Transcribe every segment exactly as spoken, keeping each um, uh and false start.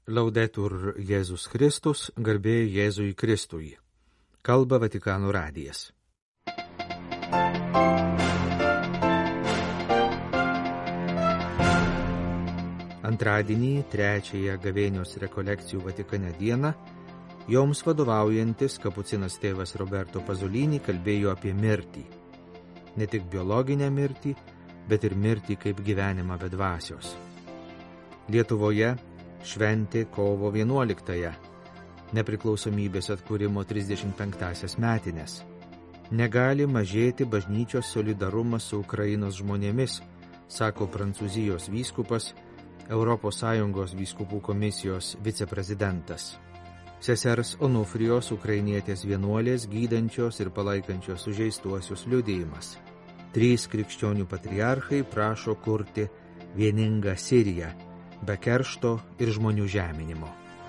Laudetur Jėzus Kristus, garbė Jėzui Kristui. Kalba Vatikano radijas. Antradienį, trečiąją gavėnios rekolekcijų Vatikane dieną, joms vadovaujantis kapucinas tėvas Roberto Pasolini kalbėjo apie mirtį. Ne tik biologinę mirtį, bet ir mirtį kaip gyvenimą be dvasios. Lietuvoje šventė kovo vienuoliktąją, nepriklausomybės atkūrimo trisdešimt penktąsias metines. Negali mažėti bažnyčios solidarumas su Ukrainos žmonėmis, sako Prancūzijos vyskupas, Europos Sąjungos vyskupų komisijos viceprezidentas. Sesers Onufrijos ukrainietės vienuolės gydančios ir palaikančios sužeistuosius liudijimas. Trys krikščionių patriarchai prašo kurti vieningą Siriją, be keršto ir žmonių žeminimo.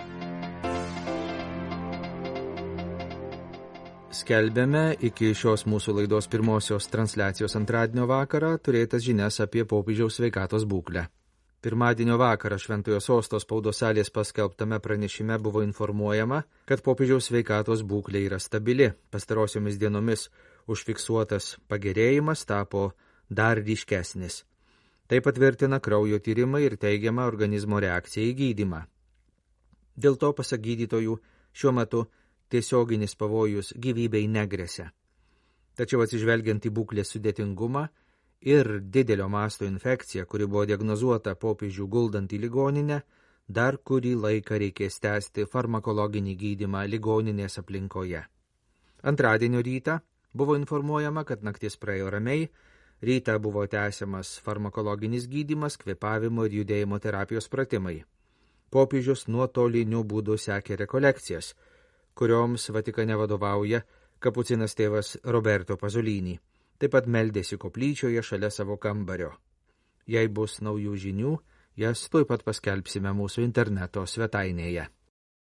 Skelbėme iki šios mūsų laidos pirmosios transliacijos antradienio vakarą turėtas žinias apie popiežiaus sveikatos būklę. Pirmadienio vakarą Šventojo Sosto spaudos salės paskelbtame pranešime buvo informuojama, kad popiežiaus sveikatos būklė yra stabili. Pastarosiomis dienomis užfiksuotas pagerėjimas tapo dar ryškesnis. Tai patvirtina kraujo tyrimai ir teigiama organizmo reakcija į gydymą. Dėl to, pasak gydytojų, šiuo metu tiesioginis pavojus gyvybei negresia. Tačiau atsižvelgiant į būklės sudėtingumą ir didelio masto infekciją, kuri buvo diagnozuota popiežių guldant į ligoninę, dar kurį laiką reikės tęsti farmakologinį gydymą ligoninės aplinkoje. Antradienio rytą buvo informuojama, kad naktis praėjo ramiai. Rytą buvo tęsiamas farmakologinis gydymas, kvėpavimo ir judėjimo terapijos pratimai. Popiežius nuotoliniu būdu sekė rekolekcijas, kurioms Vatikane vadovauja kapucinas tėvas Roberto Pasolini. Taip pat meldėsi koplyčioje šalia savo kambario. Jei bus naujų žinių, jas tuoj pat paskelbsime mūsų interneto svetainėje.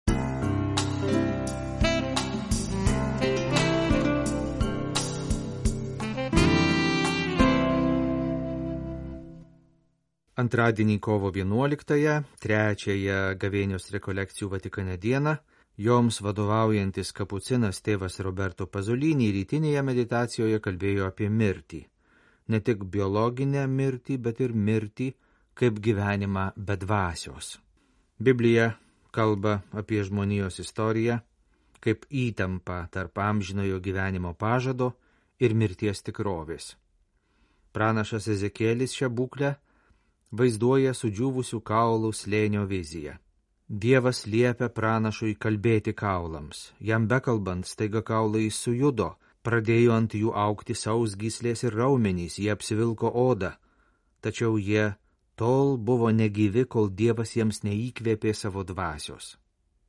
Antradienį kovo vienuoliktąją, trečiąją gavėnios rekolekcijų Vatikane dieną, joms vadovaujantis kapucinas tėvas Roberto Pasolini rytinėje meditacijoje kalbėjo apie mirtį. Ne tik biologinę mirtį, bet ir mirtį kaip gyvenimą be dvasios. Biblija kalba apie žmonijos istoriją kaip įtampą tarp amžinojo gyvenimo pažado ir mirties tikrovės. Pranašas Ezekielis šią būklę vaizduoja sudžiūvusių kaulų slėnio viziją. Dievas liepia pranašui kalbėti kaulams. Jam bekalbant, staiga kaulai sujudo, pradėjo ant jų augti sausgyslės ir raumenys, jie apsivilko odą. Tačiau jie tol buvo negyvi, kol Dievas jiems neįkvėpė savo dvasios.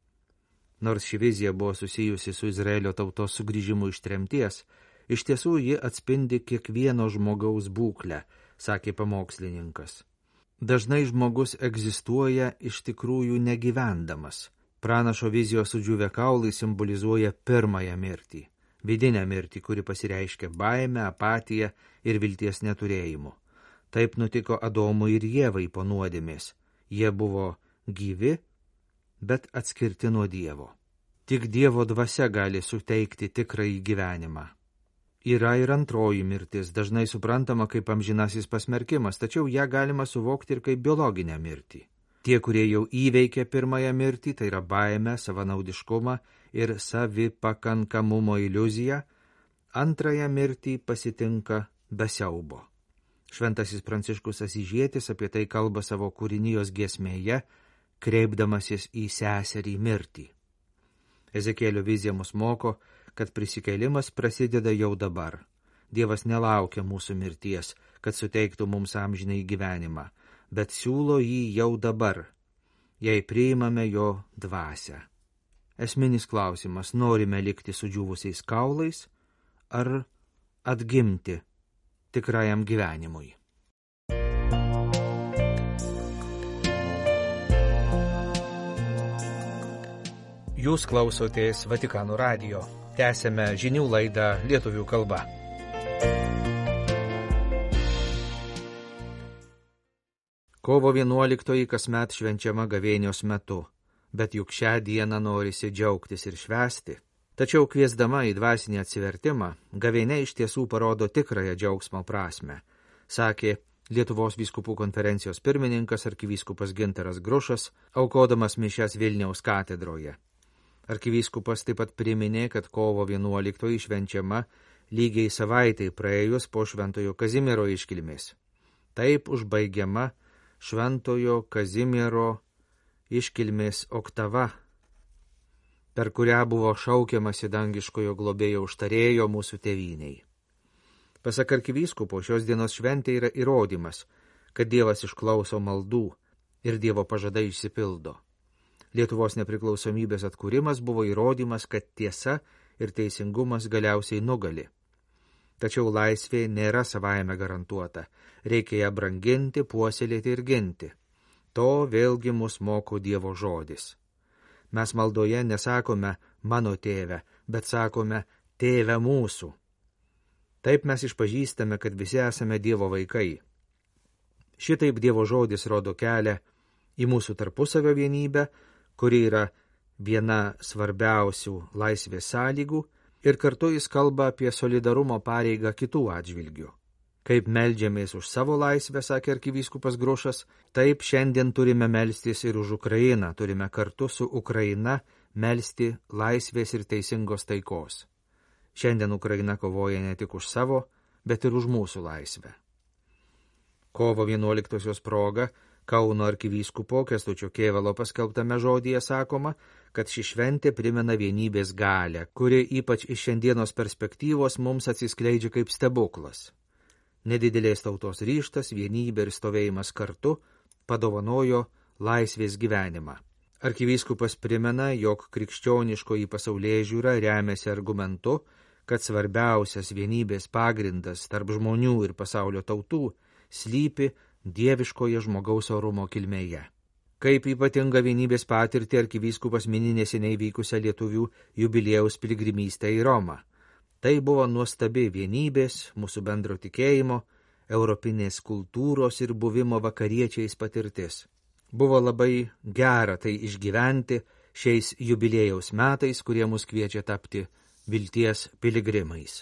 Nors ši vizija buvo susijusi su Izraelio tautos sugrįžimu iš tremties, iš tiesų ji atspindi kiekvieno žmogaus būklę, sakė pamokslininkas. Dažnai žmogus egzistuoja iš tikrųjų negyvendamas. Pranašo vizijos sudžiūvę kaulai simbolizuoja pirmąją mirtį, vidinę mirtį, kuri pasireiškia baime, apatija ir vilties neturėjimu. Taip nutiko Adomui ir Ievai po nuodėmės. Jie buvo gyvi, bet atskirti nuo Dievo. Tik Dievo dvasia gali suteikti tikrąjį gyvenimą. Yra ir antroji mirtis, dažnai suprantama kaip amžinasis pasmerkimas, tačiau ją galima suvokti ir kaip biologinę mirtį. Tie, kurie jau įveikė pirmąją mirtį, tai yra baimę, savanaudiškumą ir savipakankamumo iliuziją, antrąją mirtį pasitinka be siaubo. Šventasis Pranciškus Asyžietis apie tai kalba savo kūrinijos giesmėje, kreipdamasis į seserį mirtį. Ezekielio vizija mus moko, kad prisikėlimas prasideda jau dabar. Dievas nelaukia mūsų mirties, kad suteiktų mums amžinai gyvenimą, bet siūlo jį jau dabar, jei priimame jo dvasią. Esminis klausimas, norime likti sudžiūvusiais kaulais ar atgimti tikrajam gyvenimui. Jūs klausotės Vatikano radijo. Tęsėme žinių laidą lietuvių kalba. Kovo vienuoliktoji kasmet švenčiama gavėnios metu. bet juk šią dieną norisi džiaugtis ir švęsti. Tačiau kviesdama į dvasinį atsivertimą, gavėnia iš tiesų parodo tikrąją džiaugsmo prasme, sakė Lietuvos vyskupų konferencijos pirmininkas arkivyskupas Gintaras Grušas, aukodamas mišias Vilniaus katedroje. Arkivyskupas taip pat priminė, kad kovo vienuoliktoji švenčiama lygiai savaitai praėjus po Šventojo Kazimiero iškilmės. Taip užbaigiama Šventojo Kazimiero iškilmės oktava, per kurią buvo šaukiamasi dangiškojo globėjo užtarėjo mūsų tėvynei. Pasak arkivyskupo, šios dienos šventė yra įrodymas, kad Dievas išklauso maldų ir Dievo pažadai išsipildo. Lietuvos nepriklausomybės atkūrimas buvo įrodymas, kad tiesa ir teisingumas galiausiai nugali. Tačiau laisvė nėra savaime garantuota, reikia ją branginti, puoselėti ir ginti. To vėlgi mus moko Dievo žodis. Mes maldoje nesakome mano tėve, bet sakome tėve mūsų. Taip mes išpažįstame, kad visi esame Dievo vaikai. Šitaip Dievo žodis rodo kelią į mūsų tarpusavio vienybę, kuri yra viena svarbiausių laisvės sąlygų, ir kartu jis kalba apie solidarumo pareigą kitų atžvilgių. Kaip meldžiamės už savo laisvę, sakė arkivyskupas Grušas, taip šiandien turime melstis ir už Ukrainą, turime kartu su Ukraina melsti laisvės ir teisingos taikos. Šiandien Ukraina kovoja ne tik už savo, bet ir už mūsų laisvę. Kovo vienuoliktosios proga Kauno arkivyskupo Kęstučio Kėvalo paskelbtame žodyje sakoma, kad ši šventė primena vienybės galią, kuri ypač iš šiandienos perspektyvos mums atsiskleidžia kaip stebuklas. Nedidelės tautos ryštas, vienybė ir stovėjimas kartu padovanojo laisvės gyvenimą. Arkivyskupas primena, jog krikščioniškoji pasaulėžiūra remiasi argumentu, kad svarbiausias vienybės pagrindas tarp žmonių ir pasaulio tautų slypi dieviškoje žmogaus orumo kilmėje. Kaip ypatinga vienybės patirtį arkivyskupas mini neseniai vykusią lietuvių jubiliejaus piligrimystę į Romą. Tai buvo nuostabi vienybės, mūsų bendro tikėjimo, europinės kultūros ir buvimo vakariečiais patirtis. Buvo labai gera tai išgyventi šiais jubiliejaus metais, kurie mus kviečia tapti vilties piligrimais.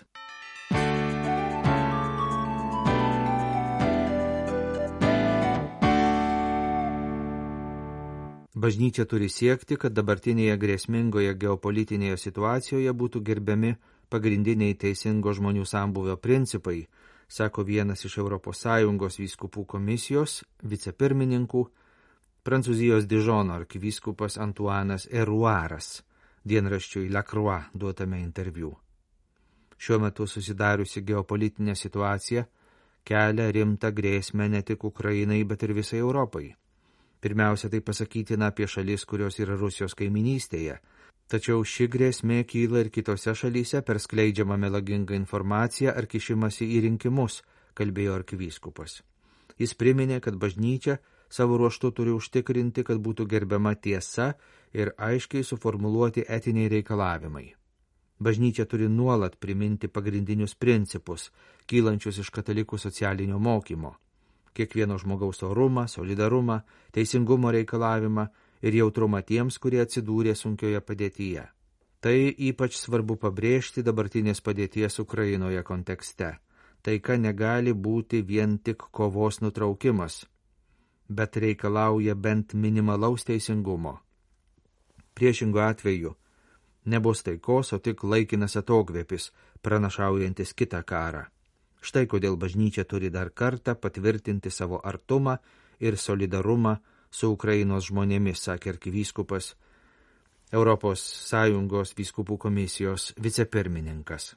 Bažnyčia turi siekti, kad dabartinėje grėsmingoje geopolitinėje situacijoje būtų gerbiami pagrindiniai teisingo žmonių sambūvio principai, sako vienas iš Europos Sąjungos vyskupų komisijos vicepirmininkų, Prancūzijos Dižono arkivyskupas Antuanas Eruaras, dienraščiui La Croix duotame interviu. Šiuo metu susidariusi geopolitinė situacija kelia rimtą grėsmę ne tik Ukrainai, bet ir visai Europai. Pirmiausia, tai pasakytina apie šalis, kurios yra Rusijos kaiminystėje. Tačiau ši grėsmė kyla ir kitose šalyse per skleidžiamą melagingą informaciją ar kišimąsi į rinkimus, kalbėjo arkivyskupas. Jis priminė, kad bažnyčia savo ruožtu turi užtikrinti, kad būtų gerbiama tiesa ir aiškiai suformuluoti etiniai reikalavimai. Bažnyčia turi nuolat priminti pagrindinius principus, kylančius iš katalikų socialinio mokymo. Kiekvieno žmogaus orumą, solidarumą, teisingumo reikalavimą ir jautrumą tiems, kurie atsidūrė sunkioje padėtyje. Tai ypač svarbu pabrėžti dabartinės padėties Ukrainoje kontekste. Taika negali būti vien tik kovos nutraukimas, bet reikalauja bent minimalaus teisingumo. Priešingu atveju nebus taikos, o tik laikinas atokvėpis, pranašaujantis kitą karą. Štai kodėl bažnyčia turi dar kartą patvirtinti savo artumą ir solidarumą su Ukrainos žmonėmis, sakė arkivyskupas, Europos Sąjungos vyskupų komisijos vicepirmininkas.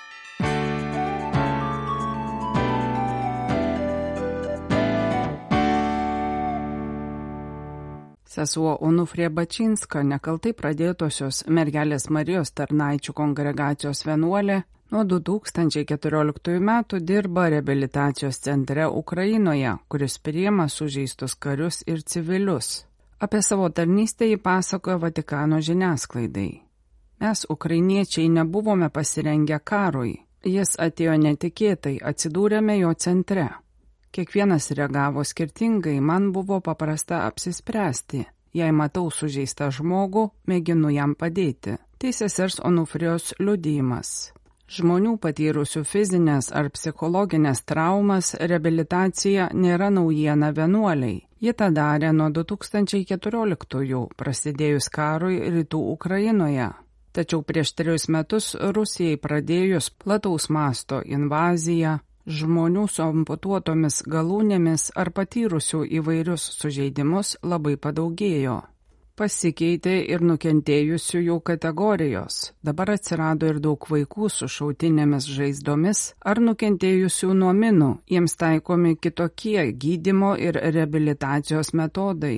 Sesuo Onufrija Bačinska, nekaltai pradėtosios Mergelės Marijos tarnaičių kongregacijos vienuolė, nuo du tūkstančiai keturioliktųjų metų dirba reabilitacijos centre Ukrainoje, kuris priima sužeistus karius ir civilius. Apie savo tarnystę jį pasakoja Vatikano žiniasklaidai. Mes, ukrainiečiai, nebuvome pasirengę karui. Jis atėjo netikėtai, atsidūrėme jo centre. Kiekvienas reagavo skirtingai, man buvo paprasta apsispręsti. jei matau sužeistą žmogų, mėginu jam padėti. Tai sesers Onufrijos liudijimas. Žmonių patyrusių fizinės ar psichologinės traumas reabilitacija nėra naujiena vienuoliai. Ji tą darė nuo du tūkstančiai keturioliktųjų, prasidėjus karui rytų Ukrainoje. Tačiau prieš trejus metus Rusijai pradėjus plataus masto invaziją, žmonių su amputuotomis galūnėmis ar patyrusių įvairius sužeidimus labai padaugėjo. Pasikeitė ir nukentėjusiųjų kategorijos. Dabar atsirado ir daug vaikų su šautinėmis žaizdomis ar nukentėjusių nuo minų. Jiems taikomi kitokie gydymo ir reabilitacijos metodai.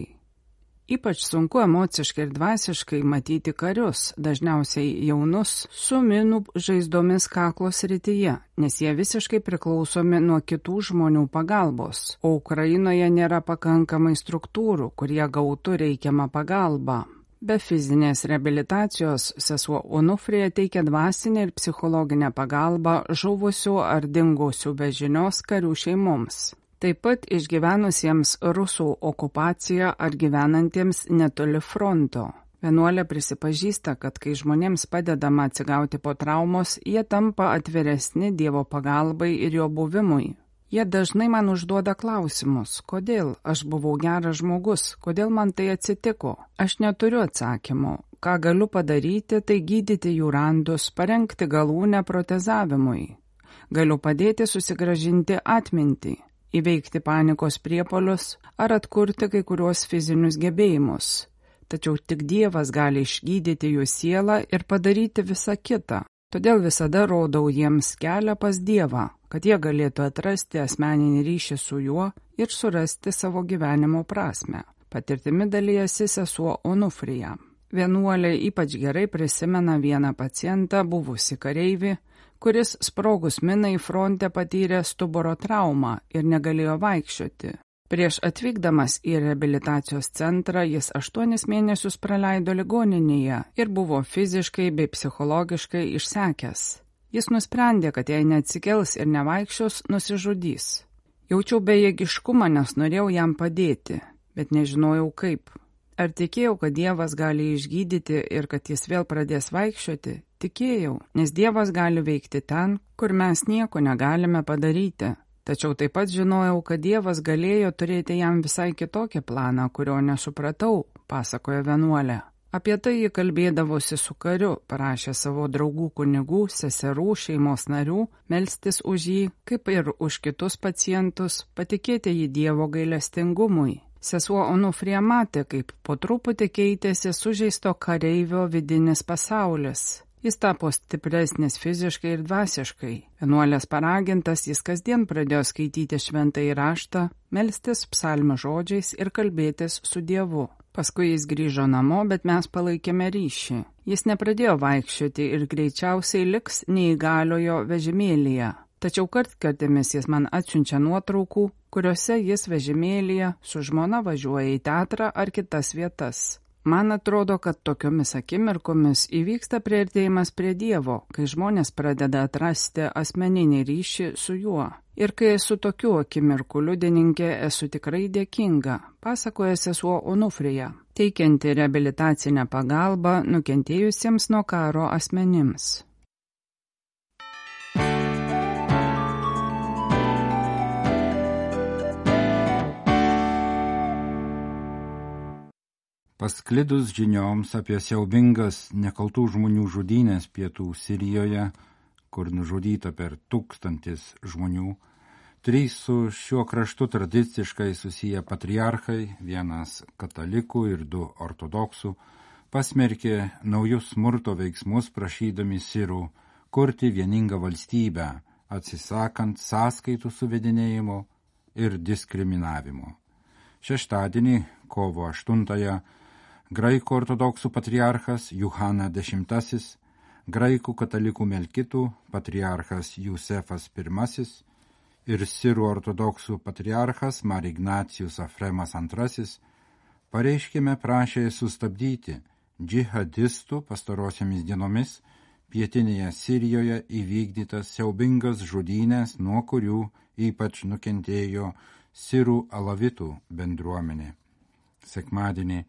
Ypač sunku emociškai ir dvasiškai matyti karius, dažniausiai jaunus, su minų žaizdomis kaklo srityje, nes jie visiškai priklausomi nuo kitų žmonių pagalbos, o Ukrainoje nėra pakankamai struktūrų, kurie gautų reikiamą pagalbą. Be fizinės reabilitacijos sesuo Onufrija teikia dvasinę ir psichologinę pagalbą žuvusių ar dingusių be žinios karių šeimoms. Taip pat išgyvenusiems rusų okupaciją ar gyvenantiems netoli fronto. Vienuolė prisipažįsta, kad kai žmonėms padedama atsigauti po traumos, jie tampa atviresni Dievo pagalbai ir jo buvimui. Jie dažnai man užduoda klausimus, kodėl aš buvau geras žmogus, kodėl man tai atsitiko. Aš neturiu atsakymų. Ką galiu padaryti, tai gydyti jų randus, parengti galūnę protezavimui. Galiu padėti susigrąžinti atmintį, įveikti panikos priepuolius ar atkurti kai kuriuos fizinius gebėjimus. Tačiau tik Dievas gali išgydyti jų sielą ir padaryti visą kitą. Todėl visada rodau jiems kelią pas Dievą, kad jie galėtų atrasti asmeninį ryšį su juo ir surasti savo gyvenimo prasmę. Patirtimi dalijasi sesuo Onufrija. Vienuolė ypač gerai prisimena vieną pacientą, buvusį kareivį, kuris sprogus minai fronte patyrė stuburo traumą ir negalėjo vaikščioti. Prieš atvykdamas į reabilitacijos centrą jis aštuonis mėnesius praleido ligoninėje ir buvo fiziškai bei psichologiškai išsekęs. Jis nusprendė, kad jei neatsikels ir nevaikščios, nusižudys. Jaučiau bejėgiškumą, nes norėjau jam padėti, bet nežinojau kaip. Ar tikėjau, kad Dievas gali išgydyti ir kad jis vėl pradės vaikščioti? Tikėjau, nes Dievas gali veikti ten, kur mes nieko negalime padaryti. Tačiau taip pat žinojau, kad Dievas galėjo turėti jam visai kitokį planą, kurio nesupratau, pasakoja vienuolė. Apie tai ji kalbėdavosi su kariu, parašė savo draugų kunigų, seserų, šeimos narių, melstis už jį, kaip ir už kitus pacientus, patikėti jį Dievo gailestingumui. Sesuo Onufrija matė, kaip po truputį keitėsi sužeisto kareivio vidinis pasaulis. Jis tapo stipresnis fiziškai ir dvasiškai. Vienuolės paragintas, jis kasdien pradėjo skaityti šventąjį raštą, melstis psalmių žodžiais ir kalbėtis su Dievu. Paskui jis grįžo namo, bet mes palaikėme ryšį. Jis nepradėjo vaikščioti ir greičiausiai liks neįgaliojo vežimėlyje. Tačiau kartkartėmis jis man atsiunčia nuotraukų, kuriuose jis vežimėlyje su žmona važiuoja į teatrą ar kitas vietas. Man atrodo, kad tokiomis akimirkomis įvyksta priartėjimas prie Dievo, kai žmonės pradeda atrasti asmeninį ryšį su juo. Ir kai esu tokių akimirkų liudininkė, esu tikrai dėkinga, pasakoja sesuo Onufrija, teikianti reabilitacinę pagalbą nukentėjusiems nuo karo asmenims. Pasklidus žinioms apie siaubingas nekaltų žmonių žudynės pietų Sirijoje, kur nužudyta per tūkstantis žmonių, trys su šiuo kraštu tradiciškai susiję patriarchai, vienas katalikų ir du ortodoksų, pasmerkė naujus smurto veiksmus prašydami sirų kurti vieningą valstybę, atsisakant sąskaitų suvedinėjimo ir diskriminavimo. Šeštadienį, kovo aštuntąją, graikų ortodoksų patriarchas Juhana Dešimtasis, graikų katalikų melkitų patriarchas Jusefas Pirmasis ir sirų ortodoksų patriarchas Mar Ignacijus Afremas Antrasis pareiškime prašė sustabdyti džihadistų pastarosiamis dienomis pietinėje Sirijoje įvykdytas siaubingas žudynės, nuo kurių ypač nukentėjo sirų alavitų bendruomenė. Sekmadienį,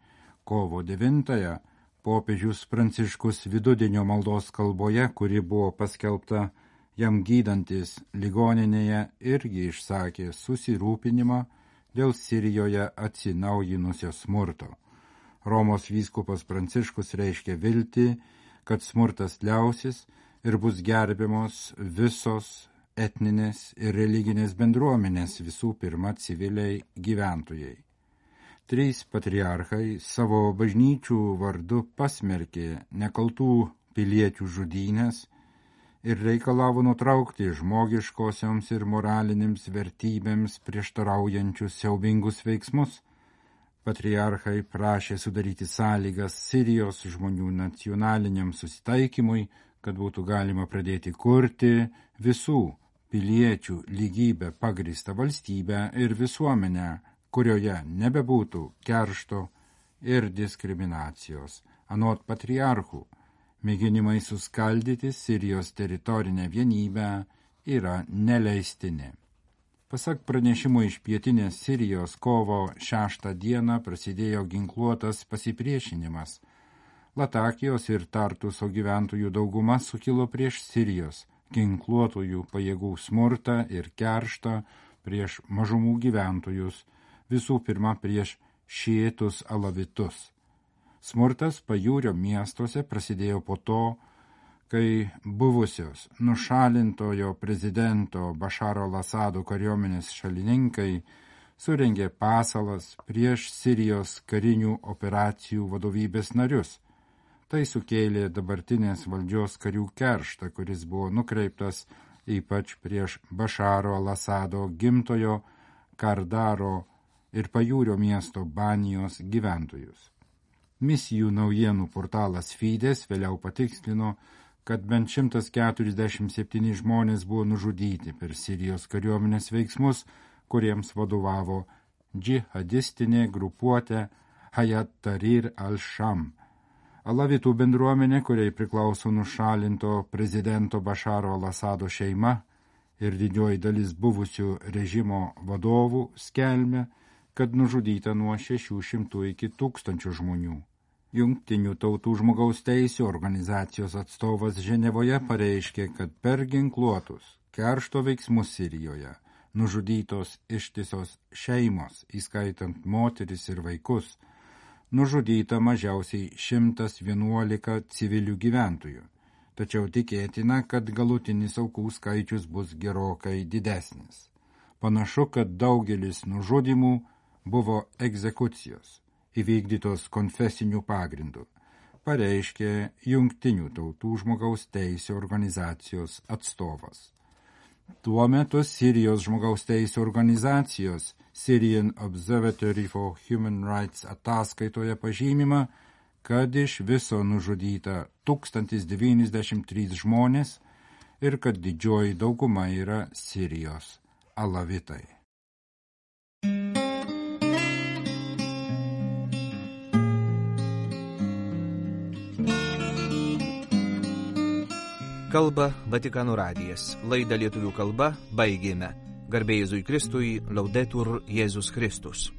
kovo devintąją popiežius Pranciškus vidudienio maldos kalboje, kuri buvo paskelbta jam gydantis ligoninėje, irgi išsakė susirūpinimą dėl Sirijoje atsinaujinusio smurto. Romos vyskupas Pranciškus reiškia viltį, kad smurtas liausis ir bus gerbiamos visos etninės ir religinės bendruomenės, visų pirma civiliai gyventojai. Trys patriarchai savo bažnyčių vardu pasmerkė nekaltų piliečių žudynės ir reikalavo nutraukti žmogiškosioms ir moralinėms vertybėms prieštaraujančius siaubingus veiksmus. Patriarchai prašė sudaryti sąlygas Sirijos žmonių nacionaliniam susitaikymui, kad būtų galima pradėti kurti visų piliečių lygybę pagrįstą valstybę ir visuomenę, kurioje nebebūtų keršto ir diskriminacijos. Anot patriarchų, mėginimai suskaldyti Sirijos teritorinę vienybę yra neleistini. Pasak pranešimo iš pietinės Sirijos, kovo šeštą dieną prasidėjo ginkluotas pasipriešinimas. Latakijos ir Tartuso gyventojų dauguma sukilo prieš Sirijos ginkluotojų pajėgų smurtą ir kerštą prieš mažumų gyventojus, visų pirma prieš šiitus alavitus. Smurtas pajūrio miestuose prasidėjo po to, kai buvusios nušalintojo prezidento Bašaro al-Asado kariuomenės šalininkai surengė pasalas prieš Sirijos karinių operacijų vadovybės narius. Tai sukėlė dabartinės valdžios karių kerštą, kuris buvo nukreiptas ypač prieš Bašaro al-Asado gimtojo Kardaro ir pajūrio miesto Banijos gyventojus. Misijų naujienų portalas Fides vėliau patikslino, kad bent šimtas keturiasdešimt septyni žmonės buvo nužudyti per Sirijos kariuomenės veiksmus, kuriems vadovavo džihadistinė grupuotė Hayat Tahrir al-Sham. Alavitų bendruomenė, kuriai priklauso nušalinto prezidento Bašaro al-Asado šeima ir didžioji dalis buvusių režimo vadovų, skelbia, kad nužudyta nuo šešių šimtų iki tūkstančių žmonių. Jungtinių tautų žmogaus teisių organizacijos atstovas Ženevoje pareiškė, kad per ginkluotus keršto veiksmus Sirijoje nužudytos ištisos šeimos, įskaitant moteris ir vaikus, nužudyta mažiausiai šimtas vienuolika civilių gyventojų, tačiau tikėtina, kad galutinis aukų skaičius bus gerokai didesnis. Panašu, kad daugelis nužudymų buvo egzekucijos, įvykdytos konfesinių pagrindų, pareiškė Jungtinių tautų žmogaus teisių organizacijos atstovas. Tuo metu Sirijos žmogaus teisių organizacijos Syrian Observatory for Human Rights ataskaitoje pažymima, kad iš viso nužudyta tūkstantis devyniasdešimt trys žmonės ir kad didžioji dauguma yra Sirijos alavitai. Kalba Vatikano radijas. Laidą lietuvių kalba baigėme. Garbė Jėzui Kristui, Laudetur Jėzus Kristus.